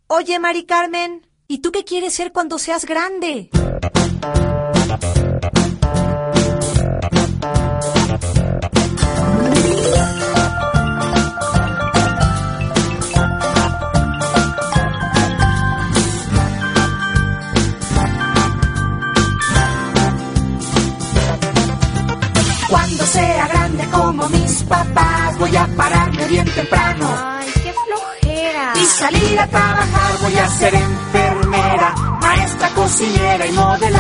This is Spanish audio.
Oye, Mari Carmen, ¿y tú qué quieres ser cuando seas grande? Cuando sea grande como mis papás, voy a pararme bien temprano. Ay, qué flojera. Y salir a trabajar, voy a ser enfermera, maestra, cocinera y modelar.